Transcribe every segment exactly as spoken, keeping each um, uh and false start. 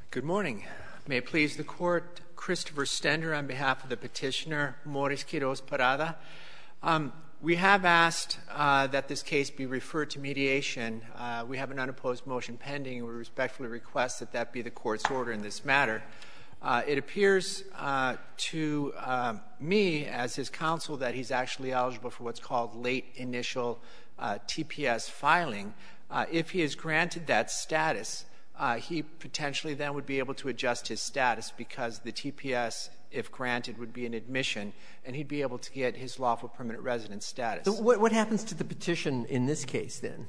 Good morning. May it please the Court, Christopher Stender on behalf of the petitioner, Morris Quiroz Parada. Um, we have asked uh, that this case be referred to mediation. Uh, we have an unopposed motion pending, and we respectfully request that that be the Court's order in this matter. Uh, it appears uh, to uh, me, as his counsel, that he's actually eligible for what's called late initial uh, T P S filing. Uh, if he is granted that status, uh, he potentially then would be able to adjust his status because the T P S, if granted, would be an admission, and he'd be able to get his lawful permanent resident status. So what, what happens to the petition in this case, then?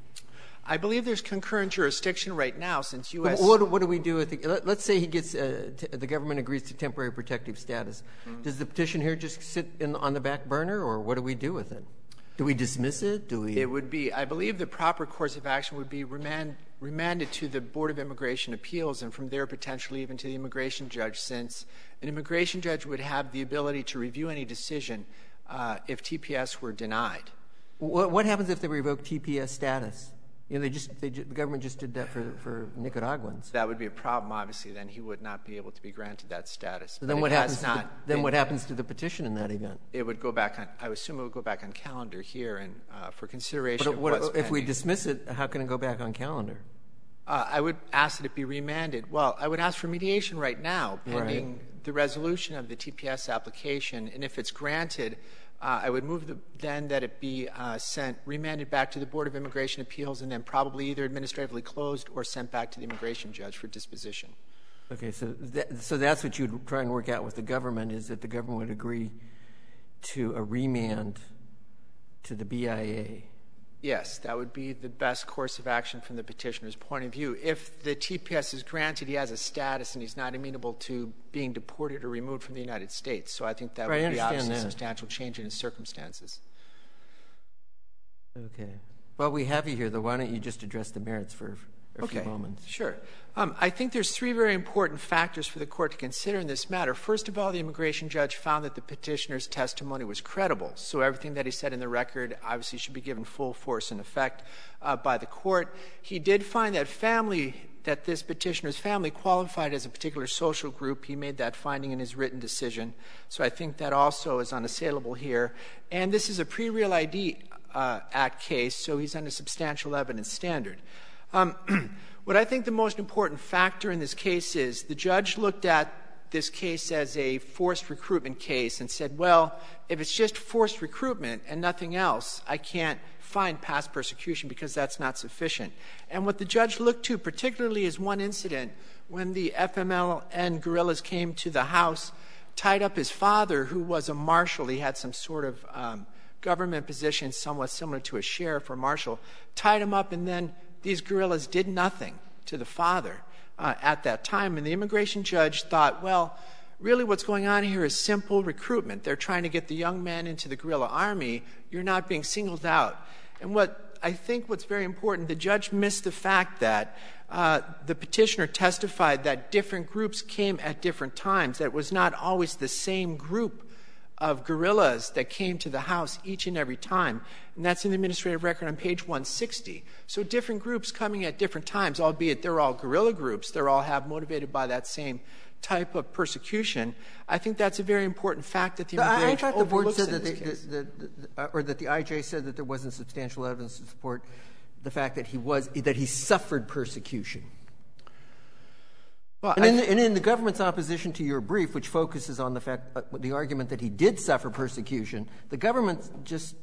I believe there's concurrent jurisdiction right now since U S What, what do we do with the, let, let's say he gets, uh, t- the government agrees to temporary protective status. Mm-hmm. Does the petition here just sit in, on the back burner, or what do we do with it? Do we dismiss it? Do we? It would be, I believe the proper course of action would be remand, remanded to the Board of Immigration Appeals, and from there potentially even to the immigration judge, since an immigration judge would have the ability to review any decision uh, if T P S were denied. What, what happens if they revoke T P S status? You know, they just, they, the government just did that for, for Nicaraguans. That would be a problem, obviously. Then he would not be able to be granted that status. So then what happens to the, then been, what happens to the petition in that event? It would go back on, I would assume it would go back on calendar here and uh, for consideration but of what, what's if pending. we dismiss it, how can it go back on calendar? Uh, I would ask that it be remanded. Well, I would ask for mediation right now, pending right. the resolution of the T P S application. And if it's granted, Uh, I would move the, then that it be uh, sent, remanded back to the Board of Immigration Appeals, and then probably either administratively closed or sent back to the immigration judge for disposition. Okay, so that, so that's what you'd try and work out with the government, is that the government would agree to a remand to the B I A. Yes, that would be the best course of action from the petitioner's point of view. If the T P S is granted, he has a status and he's not amenable to being deported or removed from the United States. So I think that right, would be obviously that. a substantial change in his circumstances. Okay. Well, we have you here, though. Why don't you just address the merits for a okay. few moments? Sure. Um, I think there's three very important factors for the Court to consider in this matter. First of all, the immigration judge found that the petitioner's testimony was credible, so everything that he said in the record obviously should be given full force and effect uh, by the Court. He did find that family, that this petitioner's family qualified as a particular social group. He made that finding in his written decision, so I think that also is unassailable here. And this is a pre-Real I D uh, Act case, so he's under substantial evidence standard. Um, what I think the most important factor in this case is the judge looked at this case as a forced recruitment case and said, well, if it's just forced recruitment and nothing else, I can't find past persecution because that's not sufficient. And what the judge looked to particularly is one incident when the F M L N guerrillas came to the house, tied up his father, who was a marshal. He had some sort of um, government position somewhat similar to a sheriff or marshal, tied him up, and then these guerrillas did nothing to the father uh, at that time. And the immigration judge thought, well, really what's going on here is simple recruitment. They're trying to get the young man into the guerrilla army. You're not being singled out. And what I think what's very important, the judge missed the fact that uh, the petitioner testified that different groups came at different times, that it was not always the same group of guerrillas that came to the house each and every time. And that's in the administrative record on page one sixty. So different groups coming at different times, albeit they're all guerrilla groups, they're all have motivated by that same type of persecution. I think that's a very important fact that the immigration I thought the board said that, they, that, that, that, or that the I J said that there wasn't substantial evidence to support the fact that he was, that he suffered persecution. Well, and, in the, and in the government's opposition to your brief, which focuses on the fact, uh, the argument that he did suffer persecution, the government just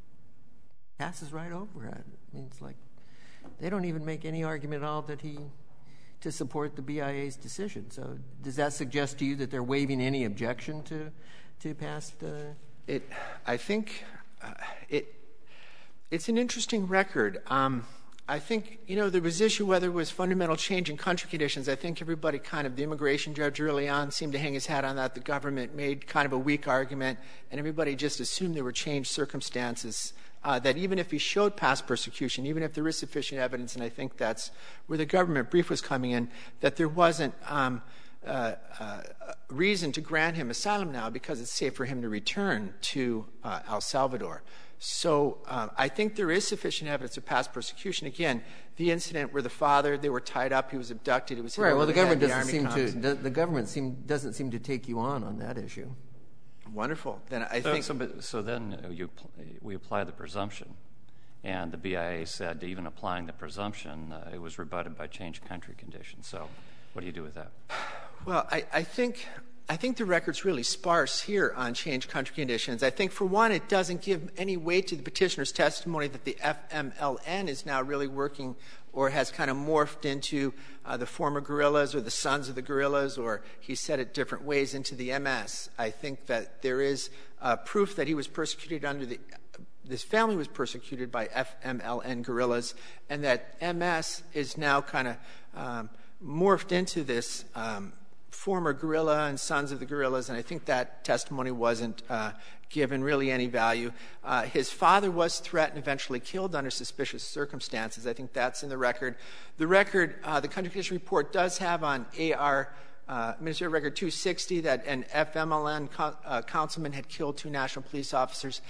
passes right over it. I mean, it's like they don't even make any argument at all that he to support the B I A's decision. So, does that suggest to you that they're waiving any objection to to past? Uh... It, I think, uh, it. It's an interesting record. Um, I think, you know, there was issue whether it was fundamental change in country conditions. I think everybody kind of, the immigration judge early on seemed to hang his hat on that. The government made kind of a weak argument, and everybody just assumed there were changed circumstances, uh, that even if he showed past persecution, even if there is sufficient evidence, and I think that's where the government brief was coming in, that there wasn't um, uh, uh, reason to grant him asylum now because it's safe for him to return to uh, El Salvador. So um, I think there is sufficient evidence of past persecution. Again, the incident where the father, they were tied up, he was abducted, it was right. Well, the government doesn't the seem comes. to. The government seem doesn't seem to take you on on that issue. Wonderful. Then I so, think so. But, so then you we apply the presumption, and the B I A said even applying the presumption, uh, it was rebutted by changed country conditions. So, what do you do with that? Well, I, I think. I think the record's really sparse here on changed country conditions. I think, for one, it doesn't give any weight to the petitioner's testimony that the F M L N is now really working or has kind of morphed into uh, the former guerrillas or the sons of the guerrillas, or he said it different ways, into the M S. I think that there is uh, proof that he was persecuted under the this family was persecuted by F M L N guerrillas, and that M S is now kind of um, morphed into this um, former guerrilla and sons of the guerrillas, and I think that testimony wasn't uh, given really any value. Uh, his father was threatened, eventually killed under suspicious circumstances. I think that's in the record. The record, uh, the country condition report does have on A R uh, Administrative Record two sixty that an F M L N co- uh, councilman had killed two national police officers.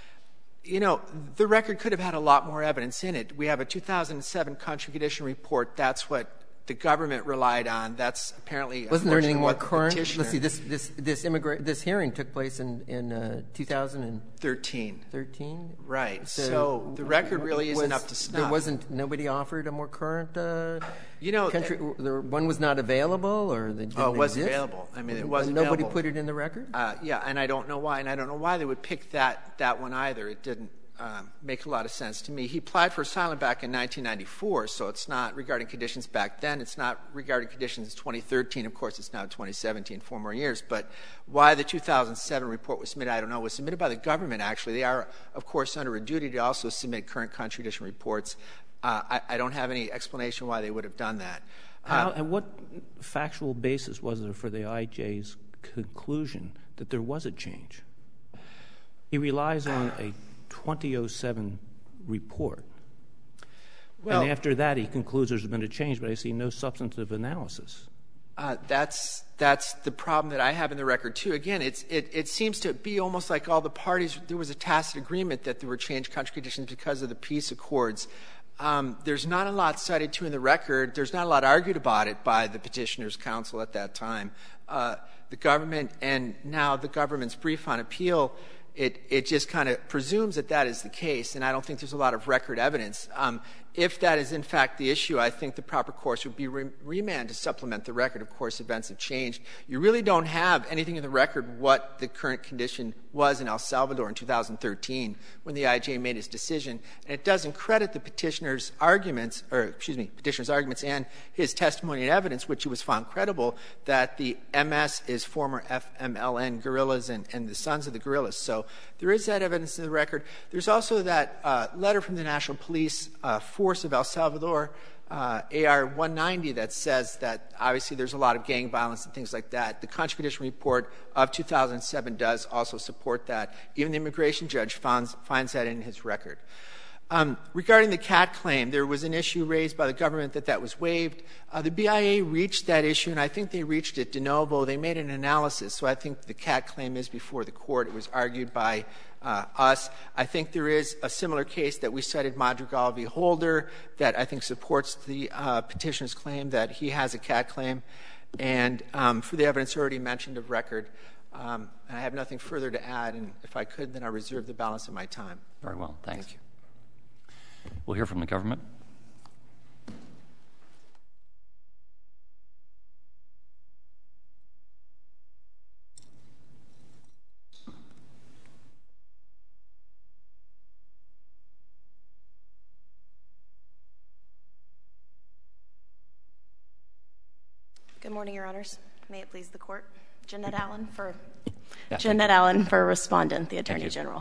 You know, the record could have had a lot more evidence in it. We have a two thousand seven country condition report. That's what the government relied on. That's apparently wasn't there anything more the current? Let's see. This this this immigrant this hearing took place in in uh, two thousand thirteen. Thirteen. Right. So, so the record really was, isn't up to snuff. There wasn't. Nobody offered a more current. Uh, you know, country. Uh, there, one was not available, or they didn't oh, it was exist? available. I mean, it was. Nobody available. put it in the record. Uh, yeah, and I don't know why, and I don't know why they would pick that that one either. It didn't. Um, make a lot of sense to me. He applied for asylum back in nineteen ninety-four, so it's not regarding conditions back then. It's not regarding conditions in twenty thirteen. Of course, it's now twenty seventeen, four more years. But why the two thousand seven report was submitted, I don't know. It was submitted by the government, actually. They are, of course, under a duty to also submit current country condition reports. Uh, I, I don't have any explanation why they would have done that. How, and what factual basis was there for the I J's conclusion that there was a change? He relies on a twenty oh seven report. Well, and after that, he concludes there's been a change, but I see no substantive analysis. Uh, that's that's the problem that I have in the record too. Again, it's it, it seems to be almost like all the parties, there was a tacit agreement that there were changed country conditions because of the peace accords. Um, there's not a lot cited to in the record. There's not a lot argued about it by the petitioner's counsel at that time. Uh, the government, and now the government's brief on appeal, It, it just kind of presumes that that is the case, and I don't think there's a lot of record evidence. Um, if that is in fact the issue, I think the proper course would be re- remand to supplement the record. Of course, events have changed. You really don't have anything in the record what the current condition was in El Salvador in two thousand thirteen when the I J made his decision, and it doesn't credit the petitioner's arguments, or excuse me, petitioner's arguments and his testimony and evidence, which he was found credible, that the M S is former F M L N guerrillas and, and the sons of the guerrillas. So there is that evidence in the record. There's also that uh, letter from the National Police uh, Force of El Salvador, uh, A R one ninety, that says that obviously there's a lot of gang violence and things like that. The country condition report of two thousand seven does also support that. Even the immigration judge finds, finds that in his record. Um, regarding the cat claim, there was an issue raised by the government that that was waived. Uh, the B I A reached that issue, and I think they reached it de novo. They made an analysis, so I think the cat claim is before the court. It was argued by uh, us. I think there is a similar case that we cited, Madrigal v. Holder, that I think supports the uh, petitioner's claim that he has a cat claim. And um, for the evidence already mentioned of record, um, I have nothing further to add, and if I could, then I reserve the balance of my time. Very well. Thanks. Thank you. We'll hear from the government. Good morning, Your Honors. May it please the Court. Jeanette Allen for Yeah, Jeanette Allen for Respondent, the Attorney General.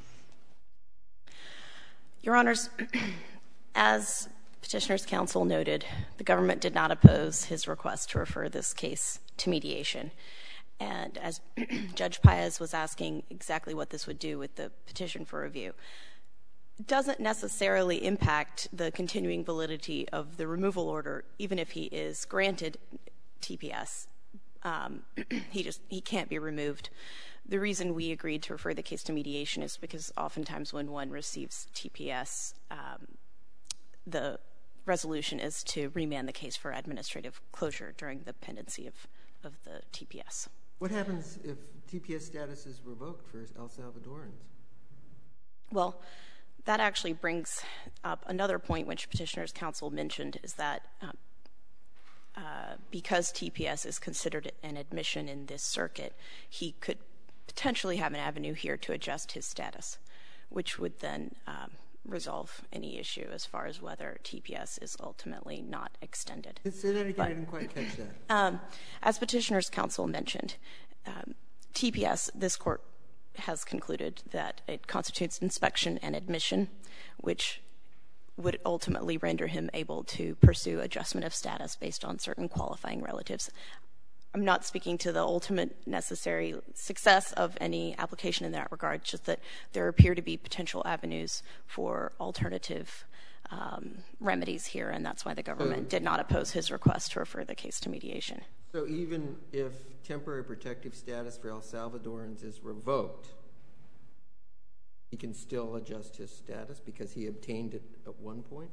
Your Honors, as Petitioner's counsel noted, the government did not oppose his request to refer this case to mediation. And as Judge Paez was asking exactly what this would do with the petition for review, it doesn't necessarily impact the continuing validity of the removal order, even if he is granted T P S. Um, he just he can't be removed the reason we agreed to refer the case to mediation is because oftentimes when one receives T P S, um, the resolution is to remand the case for administrative closure during the pendency of, of the T P S. What happens if T P S status is revoked for El Salvadorans? Well, that actually brings up another point which Petitioner's Counsel mentioned, is that um, uh, because T P S is considered an admission in this circuit, he could potentially have an avenue here to adjust his status, which would then um, resolve any issue as far as whether T P S is ultimately not extended. Say that again, But, I didn't quite catch that. Um, as Petitioner's Counsel mentioned, um, T P S, this court has concluded that it constitutes inspection and admission, which would ultimately render him able to pursue adjustment of status based on certain qualifying relatives. I'm not speaking to the ultimate necessary success of any application in that regard, just that there appear to be potential avenues for alternative um, remedies here, and that's why the government So, did not oppose his request to refer the case to mediation. So even if temporary protective status for El Salvadorans is revoked, he can still adjust his status because he obtained it at one point?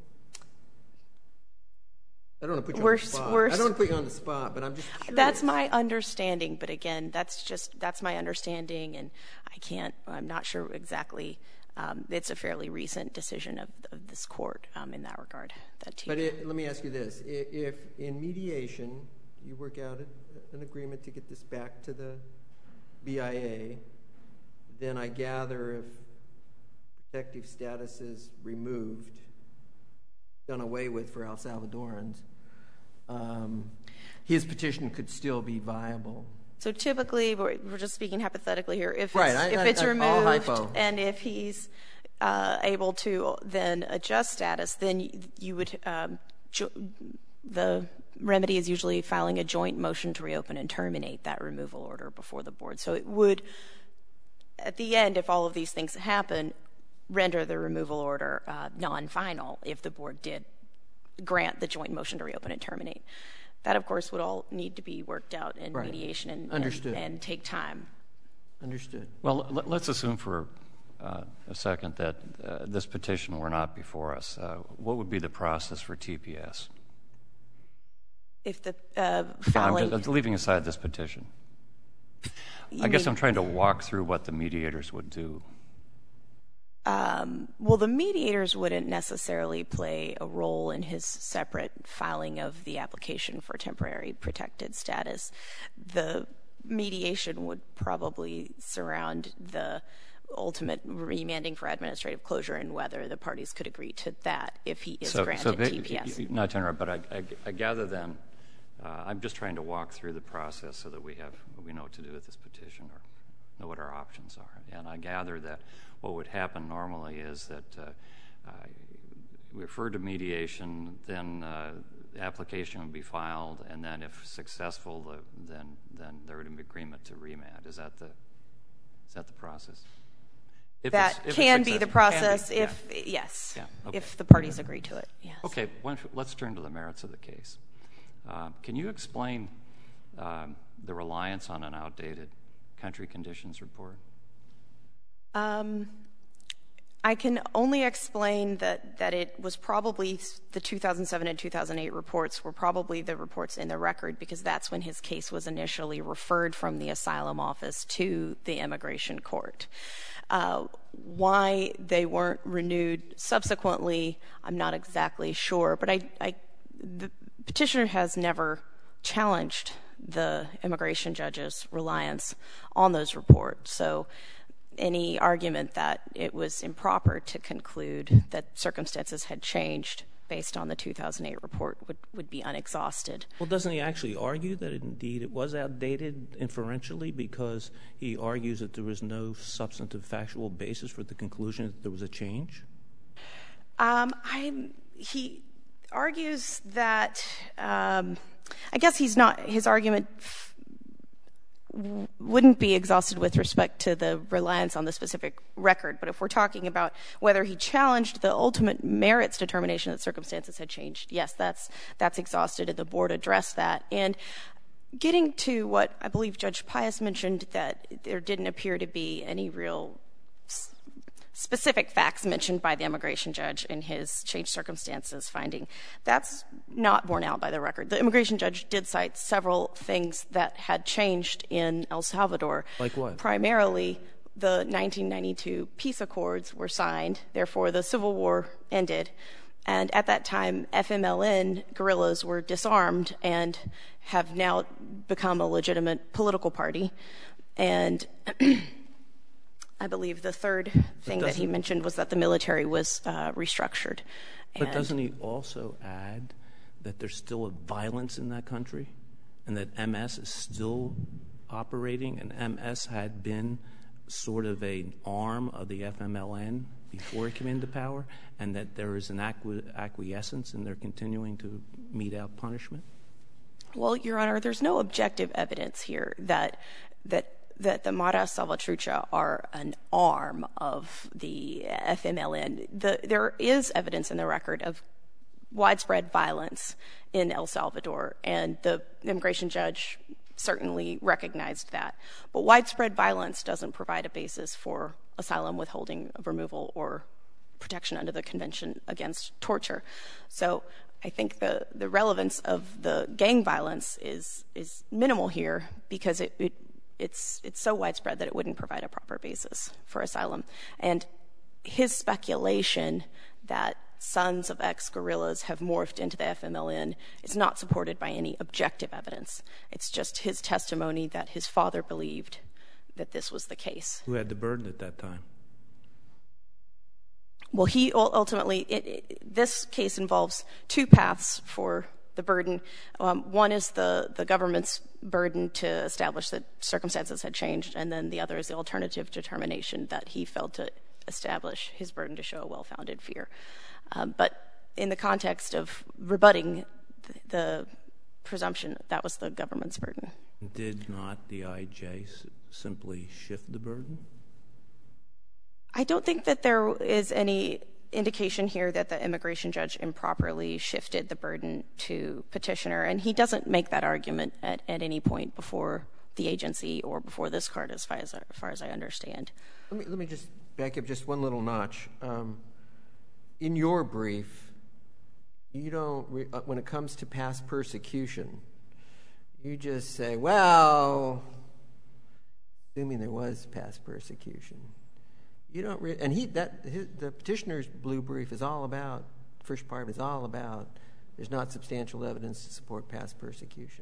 I don't want to put you We're, on the spot. we're, I don't want to put you on the spot, but I'm just curious. That's my understanding, but again, that's just that's my understanding, and I can't. I'm not sure exactly. Um, it's a fairly recent decision of, of this court um, in that regard. That But it, let me ask you this: if in mediation you work out an agreement to get this back to the B I A, then I gather if protective status is removed, done away with for El Salvadorans, um, his petition could still be viable. So typically, we're, we're just speaking hypothetically here. If it's, right, I, if I, it's I, removed all and if he's uh, able to then adjust status, then you, you would um, jo- the remedy is usually filing a joint motion to reopen and terminate that removal order before the board. So it would, at the end, if all of these things happen, render the removal order uh, non-final if the board did grant the joint motion to reopen and terminate. That, of course, would all need to be worked out in right. mediation and, Understood. and, and take time. Understood. Well, let, let's assume for uh, a second that uh, this petition were not before us. Uh, what would be the process for T P S? If the uh, I'm filing... just, leaving aside this petition. You I guess mean- I'm trying to walk through what the mediators would do. Um, well, the mediators wouldn't necessarily play a role in his separate filing of the application for temporary protected status. The mediation would probably surround the ultimate remanding for administrative closure and whether the parties could agree to that if he is so, granted so T P S. Not to interrupt, but I, I, I gather then, uh, I'm just trying to walk through the process so that we have we know what to do with this petition or know what our options are. And I gather that what would happen normally is that uh, uh, we refer to mediation, then uh, the application would be filed, and then if successful, the, then then there would be agreement to remand. Is that the is that the process? If that it's, if can it's be the successful. process Can be, if, yeah. yes, Yeah, okay. if the parties agree to it, yes. Okay, why don't you- let's turn to the merits of the case. Uh, can you explain um, the reliance on an outdated country conditions report? Um, I can only explain that, that it was probably the two thousand seven and two thousand eight reports were probably the reports in the record because that's when his case was initially referred from the asylum office to the immigration court. Uh, why they weren't renewed subsequently, I'm not exactly sure, but I, I, the petitioner has never challenged the immigration judge's reliance on those reports. So any argument that it was improper to conclude that circumstances had changed based on the two thousand eight report would, would be unexhausted. Well, doesn't he actually argue that indeed it was outdated inferentially because he argues that there was no substantive factual basis for the conclusion that there was a change? Um, I he argues that um, I guess he's not his argument f- wouldn't be exhausted with respect to the reliance on the specific record. But if we're talking about whether he challenged the ultimate merits determination that circumstances had changed, yes, that's that's exhausted, and the board addressed that. And Getting to what I believe Judge Pius mentioned, that there didn't appear to be any real s- specific facts mentioned by the immigration judge in his changed circumstances finding. That's not borne out by the record. The immigration judge did cite several things that had changed in El Salvador. Like what? Primarily, the nineteen ninety-two peace accords were signed. Therefore, the civil war ended. And at that time, F M L N guerrillas were disarmed and have now become a legitimate political party. And I believe the third thing that he mentioned was that the military was uh, restructured. But doesn't he also add that there's still a violence in that country and that M S is still operating, and M S had been sort of an arm of the F M L N before it came into power, and that there is an acqui- acquiescence and they're continuing to mete out punishment? Well, Your Honor, there's no objective evidence here that that that the Mara Salvatrucha are an arm of the F M L N. The, there is evidence in the record of widespread violence in El Salvador, and the immigration judge certainly recognized that. But widespread violence doesn't provide a basis for asylum, withholding of removal, or protection under the Convention Against Torture. So I think the, the relevance of the gang violence is is minimal here, because it, it it's it's so widespread that it wouldn't provide a proper basis for asylum. And his speculation that sons of ex-guerrillas have morphed into the F M L N is not supported by any objective evidence. It's just his testimony that his father believed that this was the case. Who had the burden at that time? Well, he ultimately, it, it, this case involves two paths for the burden. Um, one is the, the government's burden to establish that circumstances had changed, and then the other is the alternative determination that he failed to establish his burden to show a well-founded fear. Um, but in the context of rebutting the, the presumption, that was the government's burden. Did not the I J s- simply shift the burden? I don't think that there is any indication here that the immigration judge improperly shifted the burden to petitioner, and he doesn't make that argument at, at any point before the agency or before this court, as far as, as, far as I understand. Let me, let me just back up just one little notch. Um, in your brief, you don't, re- uh, when it comes to past persecution, you just say, well, assuming there was past persecution. You don't, re- and he that his, the petitioner's blue brief is all about. The first part is all about. There's not substantial evidence to support past persecution.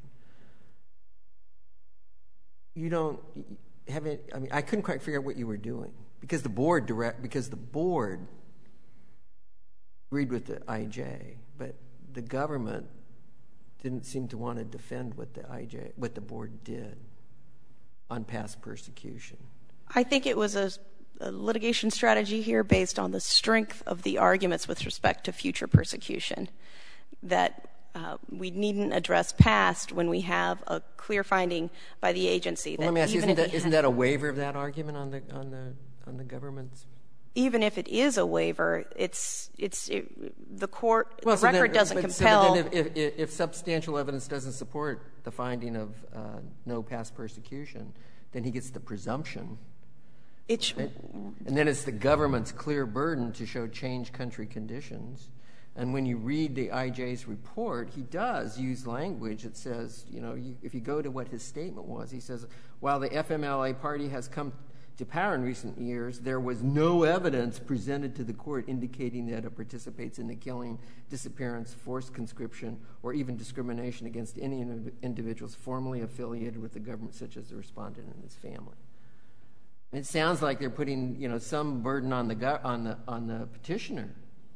You don't have it. I mean, I couldn't quite figure out what you were doing because the board direct because the board agreed with the I J, but the government didn't seem to want to defend what the I J, what the board did on past persecution. I think it was a, a litigation strategy here based on the strength of the arguments with respect to future persecution, that uh, we needn't address past when we have a clear finding by the agency. Well, that let me ask you, even isn't if that, he isn't had, that a waiver of that argument on the on the on the government's? Even if it is a waiver, it's it's it, the court Well, the so record then, doesn't but, compel. So then if, if, if substantial evidence doesn't support the finding of uh, no past persecution, then he gets the presumption. It's, right? And then it's the government's clear burden to show changed country conditions. And when you read the I J's report, he does use language that says, you know, you, if you go to what his statement was, he says, while the F M L A party has come to power in recent years, there was no evidence presented to the court indicating that it participates in the killing, disappearance, forced conscription, or even discrimination against any individuals formally affiliated with the government, such as the respondent and his family. And it sounds like they're putting, you know, some burden on the go- on the on the petitioner.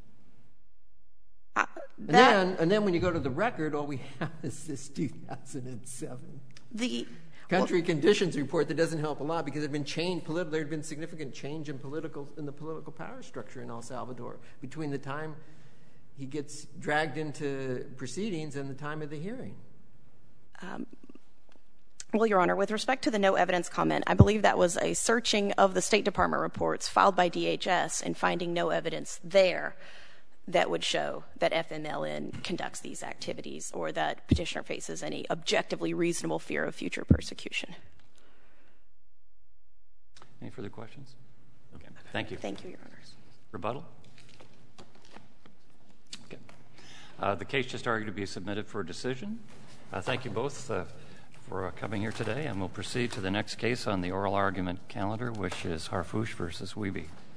uh, And that, then, and then when you go to the record, all we have is this two thousand seven the country well, conditions report that doesn't help a lot because there had been change. Politi- there had been significant change in political in the political power structure in El Salvador between the time he gets dragged into proceedings and the time of the hearing. Um, Well, Your Honor, with respect to the no evidence comment, I believe that was a searching of the State Department reports filed by D H S and finding no evidence there that would show that F M L N conducts these activities or that petitioner faces any objectively reasonable fear of future persecution. Any further questions? Okay. Thank you. Thank you, Your Honors. Rebuttal? Okay. Uh, the case just argued to be submitted for a decision. Uh, thank you both uh, for uh, coming here today, and we'll proceed to the next case on the oral argument calendar, which is Harfouche versus Wiebe.